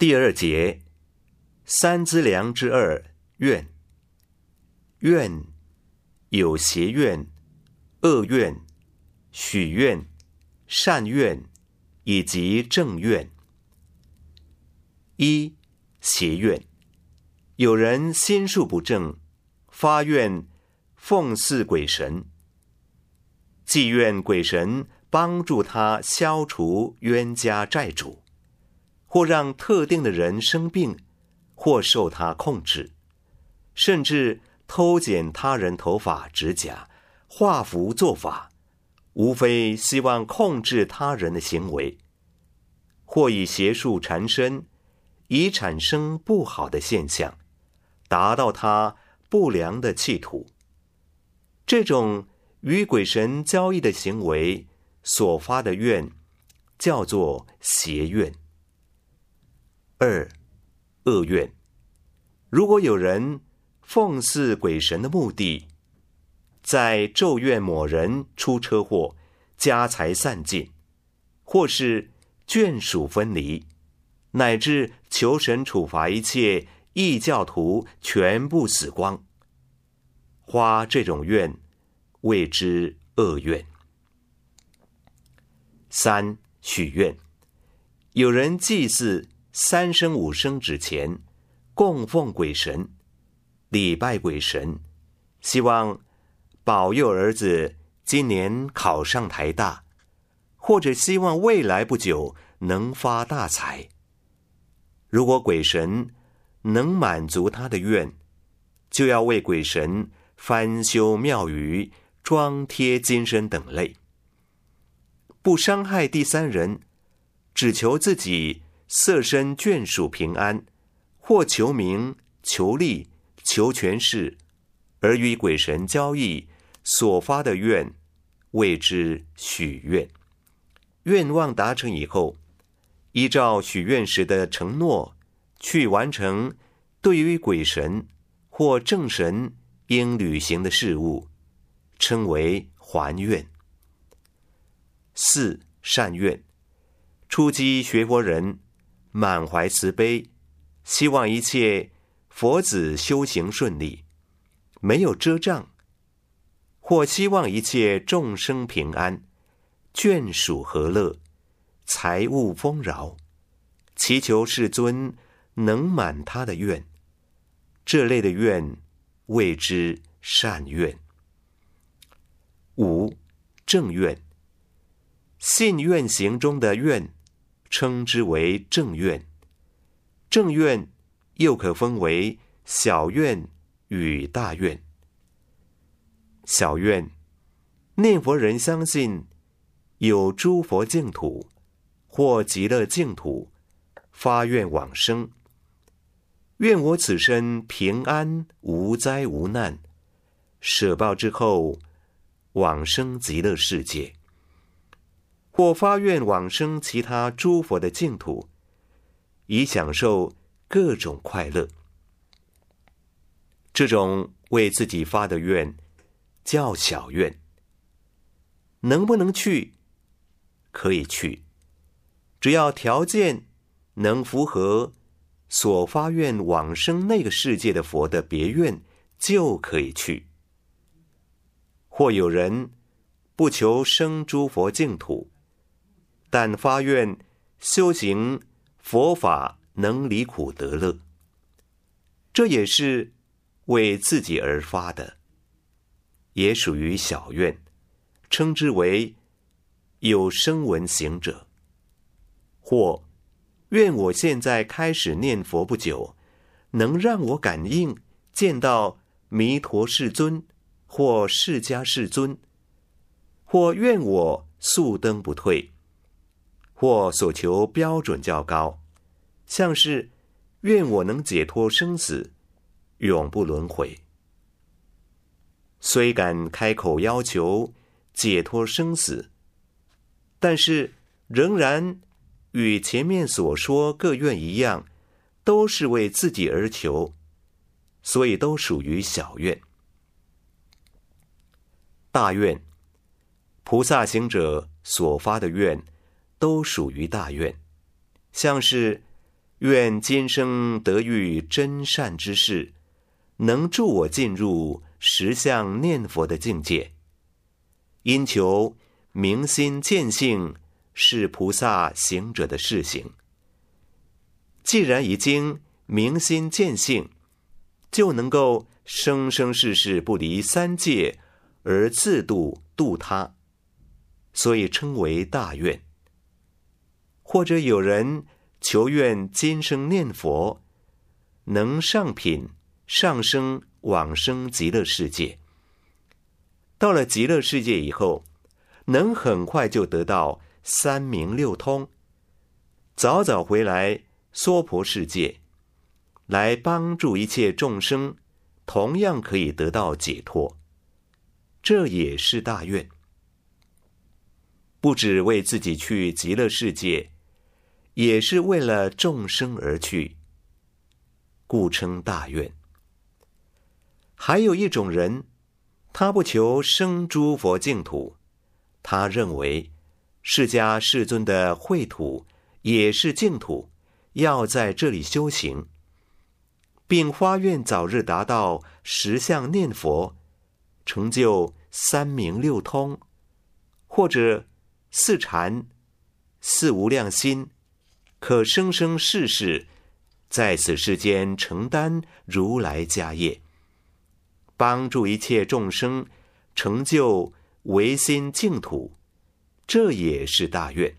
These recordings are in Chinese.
第二节，三资粮之二，愿。愿有邪愿、恶愿、许愿、善愿以及正愿。一、邪愿。有人心术不正，发愿奉祀鬼神，祈愿鬼神帮助他消除冤家债主，或让特定的人生病，或受他控制，甚至偷剪他人头发指甲，画符做法，无非希望控制他人的行为，或以邪术缠身，以产生不好的现象，达到他不良的企图。这种与鬼神交易的行为所发的愿，叫做邪愿。二、恶愿。如果有人奉祀鬼神的目的，在咒怨某人出车祸，家财散尽，或是眷属分离，乃至求神处罚一切异教徒全部死光，花这种愿谓之恶愿。三、许愿。有人祭祀三生五生之前，供奉鬼神，礼拜鬼神，希望保佑儿子今年考上台大，或者希望未来不久能发大财。如果鬼神能满足他的愿，就要为鬼神翻修庙宇，装贴金身等类，不伤害第三人，只求自己色身眷属平安，或求名、求利、求权势，而与鬼神交易所发的愿，谓之许愿。愿望达成以后，依照许愿时的承诺去完成对于鬼神或正神应履行的事务，称为还愿。四、善愿。初机学佛人满怀慈悲，希望一切佛子修行顺利，没有遮障，或希望一切众生平安，眷属和乐，财物丰饶，祈求世尊能满他的愿，这类的愿谓之善愿。五、正愿。信愿行中的愿，称之为正愿。正愿又可分为小愿与大愿。小愿，念佛人相信有诸佛净土或极乐净土，发愿往生，愿我此生平安无灾无难，舍报之后往生极乐世界，或发愿往生其他诸佛的净土，以享受各种快乐。这种为自己发的愿叫小愿。能不能去？可以去，只要条件能符合所发愿往生那个世界的佛的别愿，就可以去。或有人不求生诸佛净土，但发愿修行佛法能离苦得乐，这也是为自己而发的，也属于小愿，称之为有声闻行者。或愿我现在开始念佛不久，能让我感应见到弥陀世尊或释迦世尊，或愿我速登不退，或所求标准较高，像是愿我能解脱生死，永不轮回。虽敢开口要求解脱生死，但是仍然与前面所说各愿一样，都是为自己而求，所以都属于小愿。大愿，菩萨行者所发的愿都属于大愿，像是愿今生得遇真善之事，能助我进入实相念佛的境界。因求明心见性是菩萨行者的事行。既然已经明心见性，就能够生生世世不离三界而自度他，所以称为大愿。或者有人求愿今生念佛，能上品上升往生极乐世界。到了极乐世界以后，能很快就得到三明六通，早早回来娑婆世界，来帮助一切众生，同样可以得到解脱。这也是大愿，不只为自己去极乐世界，也是为了众生而去，故称大愿。还有一种人，他不求生诸佛净土，他认为释迦世尊的秽土也是净土，要在这里修行，并发愿早日达到实相念佛，成就三明六通，或者四禅、四无量心，可生生世世在此世间承担如来家业，帮助一切众生成就唯心净土，这也是大愿。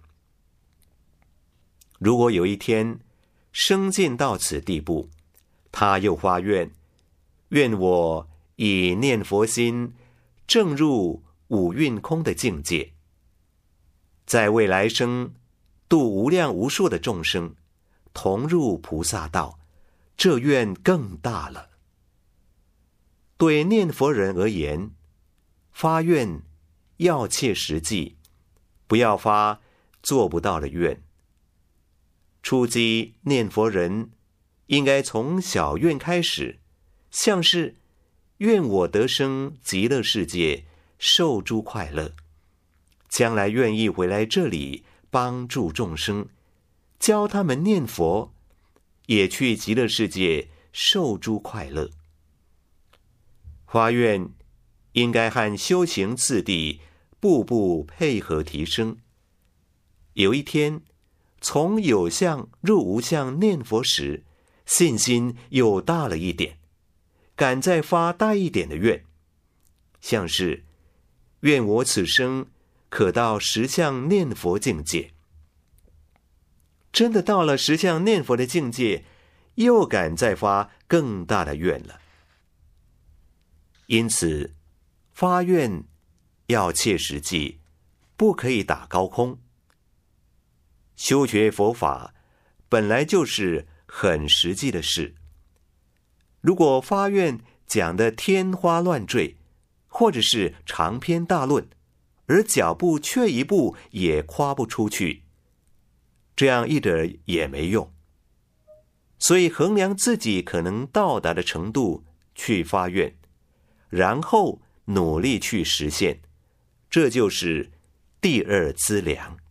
如果有一天生进到此地步，他又发愿，愿我以念佛心正入五蕴空的境界，在未来生度无量无数的众生，同入菩萨道，这愿更大了。对念佛人而言，发愿要切实际，不要发做不到的愿。初机念佛人应该从小愿开始，像是愿我得生极乐世界，受诸快乐，将来愿意回来这里帮助众生，教他们念佛，也去极乐世界受诸快乐。发愿应该和修行次第步步配合提升。有一天从有相入无相念佛时，信心又大了一点，敢再发大一点的愿，像是愿我此生可到实相念佛境界。真的到了实相念佛的境界，又敢再发更大的愿了。因此发愿要切实际，不可以打高空。修学佛法本来就是很实际的事，如果发愿讲得天花乱坠，或者是长篇大论，而脚步却一步也跨不出去，这样一点也没用。所以衡量自己可能到达的程度去发愿，然后努力去实现，这就是第二资粮。